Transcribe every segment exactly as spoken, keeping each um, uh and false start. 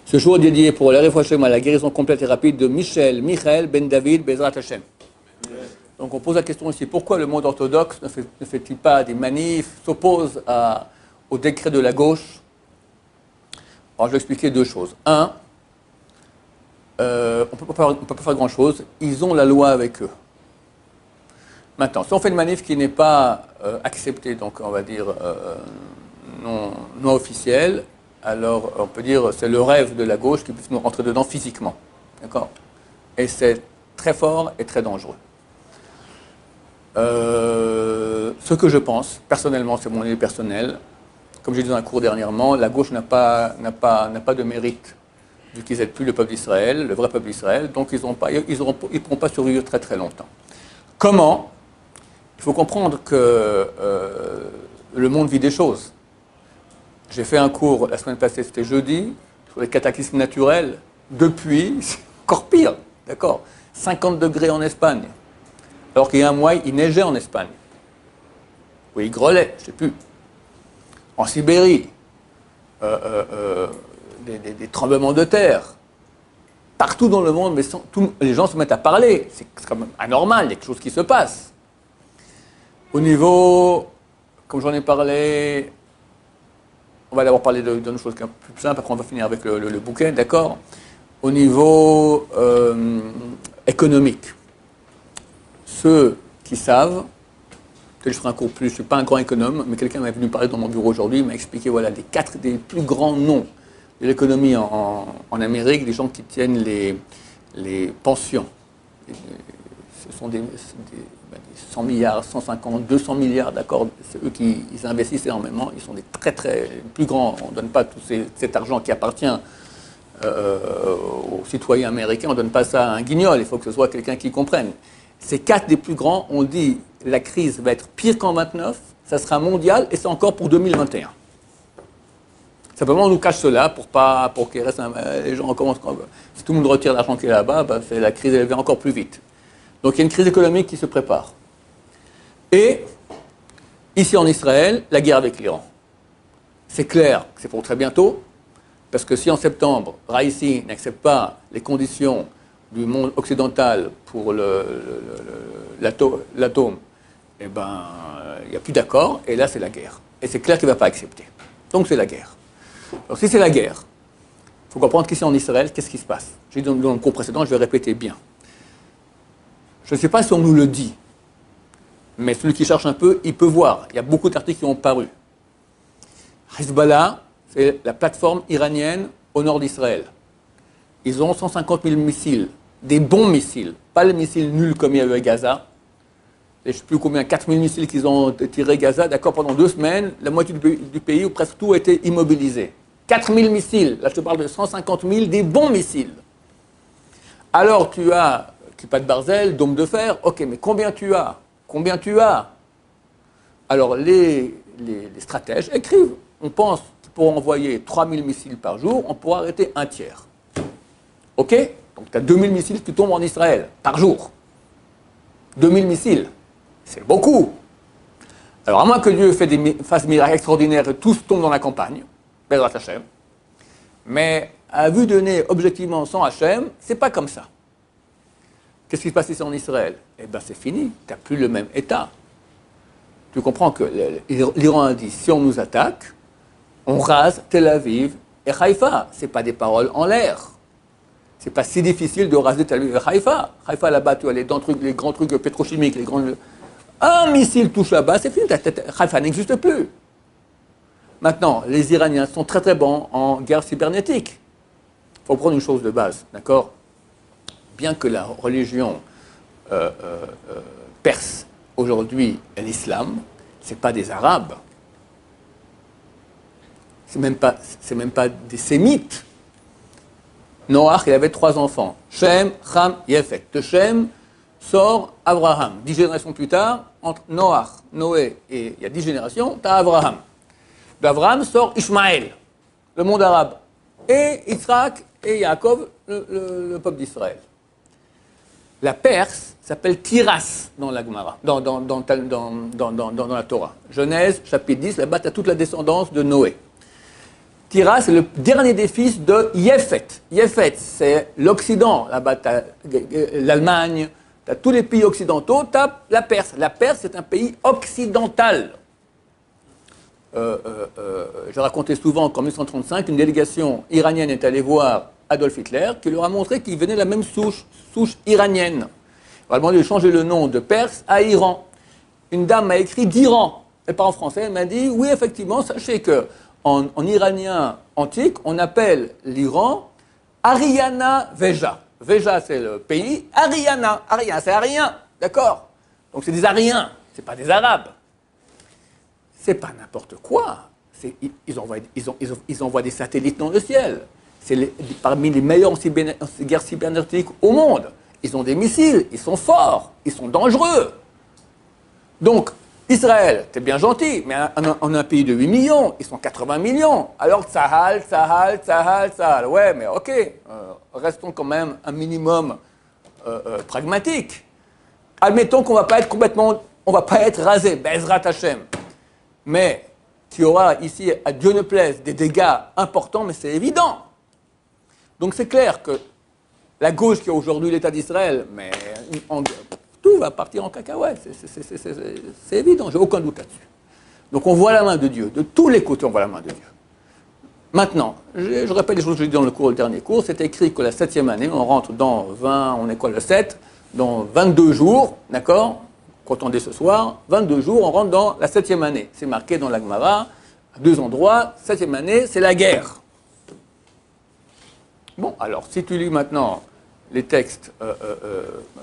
Ce jour est dédié pour la réflexion à la guérison complète et rapide de Michel, Michael, Ben David, Bezrat Hashem. Donc on pose la question ici, pourquoi le monde orthodoxe ne, fait, ne fait-il pas des manifs, s'oppose à, au décret de la gauche? Alors je vais expliquer deux choses. Un, euh, on ne peut pas faire grand-chose, ils ont la loi avec eux. Maintenant, si on fait une manif qui n'est pas euh, acceptée, donc on va dire euh, non, non officielle, alors on peut dire c'est le rêve de la gauche qui puisse nous rentrer dedans physiquement. D'accord? Et c'est très fort et très dangereux. Euh, ce que je pense, personnellement, c'est mon avis personnel, comme j'ai dit dans un cours dernièrement, la gauche n'a pas, n'a pas, n'a pas de mérite, vu qu'ils n'aident plus le peuple d'Israël, le vrai peuple d'Israël, donc ils ne pourront pas survivre très très longtemps. Comment? Il faut comprendre que euh, le monde vit des choses. J'ai fait un cours la semaine passée, c'était jeudi, sur les cataclysmes naturels. Depuis, c'est encore pire, d'accord? cinquante degrés en Espagne. Alors qu'il y a un mois, il neigeait en Espagne. Ou il grêlait, je ne sais plus. En Sibérie, euh, euh, euh, des, des, des tremblements de terre. Partout dans le monde, mais sans, tout, les gens se mettent à parler. C'est quand même anormal, il y a quelque chose qui se passe. Au niveau, comme j'en ai parlé, on va d'abord parler de, de choses plus simples, après on va finir avec le, le, le bouquet, d'accord? Au niveau euh, économique, ceux qui savent, je ferai un cours plus, je ne suis pas un grand économe, mais quelqu'un m'est venu parler dans mon bureau aujourd'hui, il m'a expliqué voilà, les quatre des plus grands noms de l'économie en, en, en Amérique, des gens qui tiennent les, les pensions. Ce sont des, des, ben, des cent milliards, cent cinquante, deux cents milliards, d'accord, c'est eux qui ils investissent énormément, ils sont des très très plus grands, on ne donne pas tout ces, cet argent qui appartient euh, aux citoyens américains, on ne donne pas ça à un guignol, il faut que ce soit quelqu'un qui comprenne. Ces quatre des plus grands ont dit la crise va être pire qu'en vingt-neuf, ça sera mondial et c'est encore pour deux mille vingt et un. Simplement, on nous cache cela pour pas, pour qu'il reste un, les gens recommencent. Si tout le monde retire l'argent qui est là-bas, ben c'est, la crise elle va encore plus vite. Donc il y a une crise économique qui se prépare. Et ici en Israël, la guerre avec l'Iran. C'est clair que c'est pour très bientôt, parce que si en septembre, Raïssi n'accepte pas les conditions du monde occidental pour le, le, le, l'atome, l'atome, eh ben, il n'y a plus d'accord, et là c'est la guerre. Et c'est clair qu'il ne va pas accepter. Donc c'est la guerre. Alors si c'est la guerre, il faut comprendre qu'ici en Israël, qu'est-ce qui se passe? J'ai dit dans, dans le cours précédent, je vais répéter bien. Je ne sais pas si on nous le dit, mais celui qui cherche un peu, il peut voir. Il y a beaucoup d'articles qui ont paru. Hezbollah, c'est la plateforme iranienne au nord d'Israël. Ils ont cent cinquante mille missiles, des bons missiles, pas les missiles nuls comme il y a eu à Gaza. Et je ne sais plus combien, quatre mille missiles qu'ils ont tiré Gaza, d'accord, pendant deux semaines, la moitié du pays, du pays où presque tout a été immobilisé. quatre mille missiles, là je te parle de cent cinquante mille, des bons missiles. Alors tu as, Kippat Barzel, dôme de fer, ok, mais combien tu as? Combien tu as? Alors les, les, les stratèges écrivent, on pense qu'ils pourront envoyer trois mille missiles par jour, on pourra arrêter un tiers. Ok? Donc tu as deux mille missiles qui tombent en Israël par jour. deux mille missiles, c'est beaucoup. Alors à moins que Dieu fasse des, fasse des miracles extraordinaires et tous tombent dans la campagne, Bezrat Hashem, mais à vue de nez, objectivement, sans Hashem, c'est pas comme ça. Qu'est-ce qui se passe ici en Israël? Eh bien c'est fini, tu n'as plus le même état. Tu comprends que l'Iran a dit, si on nous attaque, on rase Tel Aviv et Haïfa. Ce n'est pas des paroles en l'air. C'est pas si difficile de raser Tel Aviv et Haïfa. Haïfa, là-bas, tu as les, trucs, les grands trucs pétrochimiques, les grands... Un missile touche là-bas, c'est fini. Haïfa n'existe plus. Maintenant, les Iraniens sont très très bons en guerre cybernétique. Il faut prendre une chose de base, d'accord? Bien que la religion euh, euh, euh, perse aujourd'hui est l'islam, ce n'est pas des Arabes. Ce n'est même pas, c'est même pas des Sémites. Noach, il avait trois enfants. Shem, Ham, Yefet. De Shem sort Abraham. Dix générations plus tard, entre Noach, Noé et il y a dix générations, tu as Abraham. D'Abraham sort Ishmaël, le monde arabe. Et Yitzhak et Yaakov, le, le, le peuple d'Israël. La Perse s'appelle Tiras dans la Gemara, dans, dans, dans, dans, dans, dans, dans la Torah. Genèse, chapitre dix, là-bas, tu as toute la descendance de Noé. Tira, c'est le dernier des fils de Yefet. Yefet, c'est l'Occident. Là-bas, tu as l'Allemagne, tu as tous les pays occidentaux, tu as la Perse. La Perse, c'est un pays occidental. Euh, euh, euh, J'ai raconté souvent qu'en mille neuf cent trente-cinq, une délégation iranienne est allée voir Adolf Hitler, qui leur a montré qu'il venait de la même souche, souche iranienne. On a demandé de changer le nom de Perse à Iran. Une dame m'a écrit d'Iran, et pas en français, elle m'a dit, oui, effectivement, sachez que En, en iranien antique, on appelle l'Iran Ariana Veja. Veja, c'est le pays. Ariana, Ariana, c'est Arien, d'accord? Donc c'est des Ariens, c'est pas des Arabes. C'est pas n'importe quoi. Ils, ils, envoient, ils, ont, ils, ont, ils envoient des satellites dans le ciel. C'est les, parmi les meilleurs en, cyber, en guerre cybernétique au monde. Ils ont des missiles, ils sont forts, ils sont dangereux. Donc, Israël, c'est bien gentil, mais on a un pays de huit millions, ils sont quatre-vingts millions. Alors Tsahal, Tsahal, Tsahal, Tsahal. Ouais, mais ok, euh, restons quand même un minimum euh, euh, pragmatique. Admettons qu'on ne va pas être complètement, on va pas être rasé, Bezrat Hashem. Mais qu'il y aura ici, à Dieu ne plaise, des dégâts importants, mais c'est évident. Donc c'est clair que la gauche qui a aujourd'hui l'État d'Israël, mais en, tout va partir en cacahuète, c'est évident, j'ai aucun doute là-dessus. Donc on voit la main de Dieu, de tous les côtés on voit la main de Dieu. Maintenant, je, je répète les choses que j'ai dit dans le cours, le dernier cours, c'est écrit que la septième année, on rentre dans vingt, on est quoi le sept, dans vingt-deux jours, d'accord, quand on dit ce soir, vingt-deux jours, on rentre dans la septième année. C'est marqué dans la Gemara, à deux endroits, septième année, c'est la guerre. Bon, alors, si tu lis maintenant les textes, euh, euh, euh,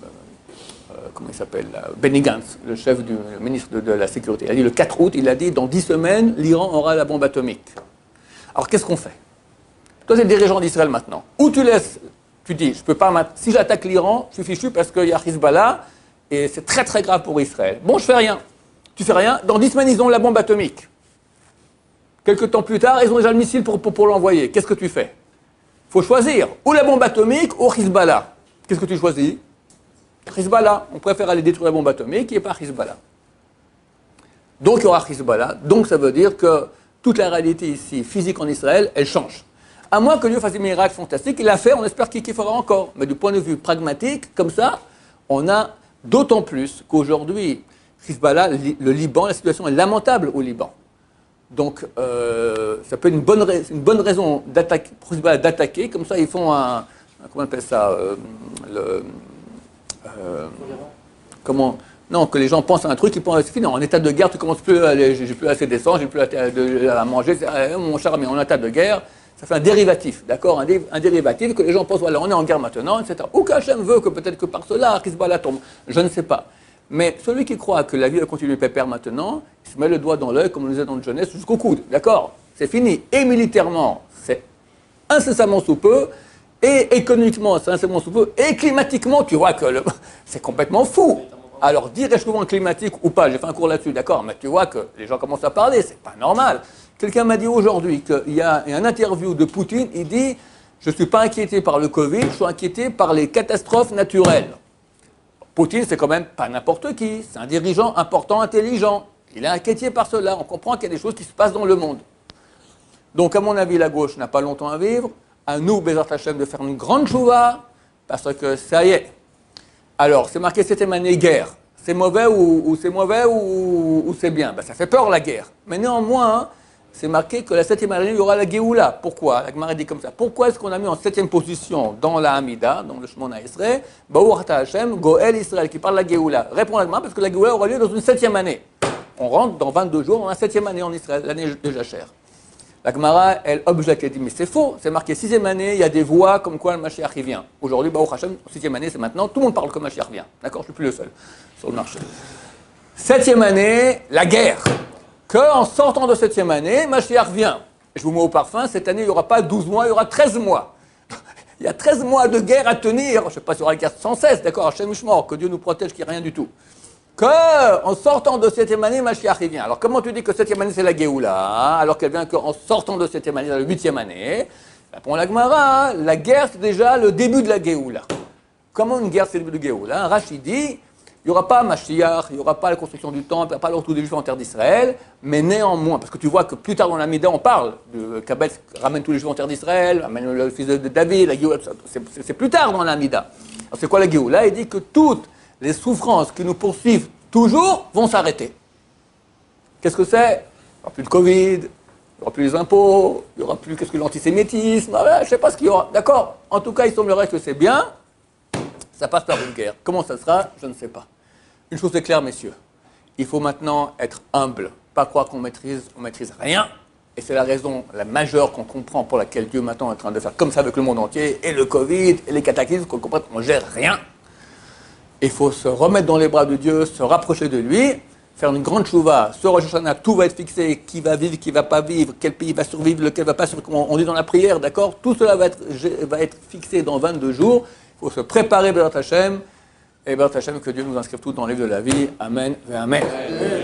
euh, comment il s'appelle, Benny Gantz, le chef du le ministre de, de la Sécurité, il a dit le quatre août, il a dit, dans dix semaines, l'Iran aura la bombe atomique. Alors, qu'est-ce qu'on fait? Toi, tu es le dirigeant d'Israël maintenant. Ou tu laisses, tu dis, je peux pas, si j'attaque l'Iran, je suis fichu parce qu'il y a Hezbollah, et c'est très très grave pour Israël. Bon, je fais rien. Tu fais rien. Dans dix semaines, ils ont la bombe atomique. Quelques temps plus tard, ils ont déjà le missile pour, pour, pour l'envoyer. Qu'est-ce que tu fais? Il faut choisir. Ou la bombe atomique, ou Hezbollah. Qu'est-ce que tu choisis? Hezbollah. On préfère aller détruire la bombe atomique et pas Hezbollah. Donc, il y aura Hezbollah. Donc, ça veut dire que toute la réalité ici, physique en Israël, elle change. À moins que Dieu fasse des miracles fantastiques. Il l'a fait, on espère qu'il fera encore. Mais du point de vue pragmatique, comme ça, on a d'autant plus qu'aujourd'hui, Hezbollah, le Liban, la situation est lamentable au Liban. Donc, euh, ça peut être une bonne, ra une bonne raison d'attaquer, pour Hezbollah d'attaquer. Comme ça, ils font un, un comment on appelle ça, euh, le, euh, comment, non, que les gens pensent à un truc, ils pensent, c'est fini, en état de guerre, tu commences plus à aller, j'ai plus assez d'essence, j'ai plus à, de, à manger, mon cher, mais en état de guerre, ça fait un dérivatif, d'accord, un, dé, un dérivatif que les gens pensent, voilà, on est en guerre maintenant, et cetera. Ou qu'Hachem veut que peut-être que par cela, Hezbollah tombe, je ne sais pas. Mais celui qui croit que la vie va continuer pépère maintenant, il se met le doigt dans l'œil, comme on le disait dans le jeunesse, jusqu'au coude, d'accord, c'est fini. Et militairement, c'est incessamment sous peu, et économiquement, c'est incessamment sous peu, et climatiquement, tu vois que le... c'est complètement fou. Alors, dire réchauffement climatique ou pas, j'ai fait un cours là-dessus, d'accord, mais tu vois que les gens commencent à parler, c'est pas normal. Quelqu'un m'a dit aujourd'hui qu'il y a un interview de Poutine, il dit « Je ne suis pas inquiété par le Covid, je suis inquiété par les catastrophes naturelles ». Poutine, c'est quand même pas n'importe qui, c'est un dirigeant important, intelligent. Il est inquiété par cela, on comprend qu'il y a des choses qui se passent dans le monde. Donc, à mon avis, la gauche n'a pas longtemps à vivre. À nous, Bezrat Hashem, de faire une grande chouva, parce que ça y est. Alors, c'est marqué septième année guerre. C'est mauvais ou, ou c'est mauvais ou, ou c'est bien? Ben, ça fait peur la guerre. Mais néanmoins, c'est marqué que la septième année, il y aura la Géoula. Pourquoi? La Gemara dit comme ça. Pourquoi est-ce qu'on a mis en septième position dans la Hamida, dans le Shemona Esrei, Baruch Ata Hashem, Goel Israël, qui parle de la Géoula? Réponds à la Gemara, parce que la Géoula aura lieu dans une septième année. On rentre dans vingt-deux jours dans la septième année en Israël, l'année de Jachère. La Gemara, elle objecte, elle dit, mais c'est faux, c'est marqué sixième année, il y a des voix comme quoi le Mashiach y vient. Aujourd'hui, Baruch Hashem, sixième année, c'est maintenant, tout le monde parle que le Mashiach vient. D'accord? Je ne suis plus le seul sur le marché. Septième année, la guerre. Qu'en sortant de septième année, Mashiach vient. Et je vous mets au parfum, cette année, il n'y aura pas douze mois, il y aura treize mois. Il y a treize mois de guerre à tenir. Je ne sais pas si il y aura la guerre sans cesse, d'accord, Hashem Mishmor, que Dieu nous protège, qu'il n'y ait rien du tout. Qu'en sortant de septième année, Mashiach vient. Alors comment tu dis que septième année, c'est la Géoula, alors qu'elle vient qu'en sortant de septième année, dans la huitième année? Répond la Gemara, la guerre, c'est déjà le début de la Géoula. Comment une guerre, c'est le début de la Géoula? Rachid dit, Il n'y aura pas Mashiach, il n'y aura pas la construction du temple, il n'y aura pas le retour des Juifs en terre d'Israël, mais néanmoins, parce que tu vois que plus tard dans l'Amida, on parle de Kabbalah ramène tous les Juifs en terre d'Israël, ramène le fils de David, la Géoula, c'est plus tard dans l'Amida. Alors c'est quoi la Géoula? Il dit que toutes les souffrances qui nous poursuivent toujours vont s'arrêter. Qu'est-ce que c'est? Il n'y aura plus de Covid, il n'y aura plus les impôts, il n'y aura plus qu'est-ce que l'antisémitisme, je ne sais pas ce qu'il y aura. D'accord? En tout cas, il semblerait que c'est bien, ça passe par une guerre. Comment ça sera? Je ne sais pas. Une chose est claire, messieurs, il faut maintenant être humble, pas croire qu'on maîtrise, on maîtrise rien, et c'est la raison, la majeure qu'on comprend pour laquelle Dieu maintenant est en train de faire comme ça avec le monde entier, et le Covid, et les cataclysmes, qu'on comprend qu'on ne gère rien. Il faut se remettre dans les bras de Dieu, se rapprocher de lui, faire une grande chouva, ce Rosh Hashanah, tout va être fixé, qui va vivre, qui ne va pas vivre, quel pays va survivre, lequel ne va pas survivre, on dit dans la prière, d'accord? Tout cela va être, va être fixé dans vingt-deux jours, il faut se préparer, Bézat Hashem, et Bézat Hashem, que Dieu nous inscrive tous dans le livre de la vie. Amen et Amen.